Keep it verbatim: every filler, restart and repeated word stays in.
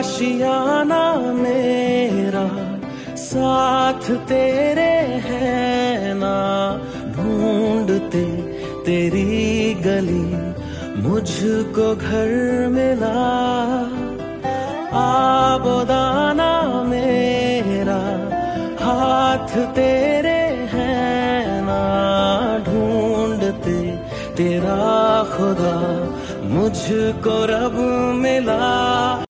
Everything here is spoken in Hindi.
आशियाना मेरा साथ तेरे है ना, ढूंढते तेरी गली मुझको घर मिला। आबोदाना मेरा हाथ तेरे है ना, ढूंढते तेरा खुदा मुझको रब मिला।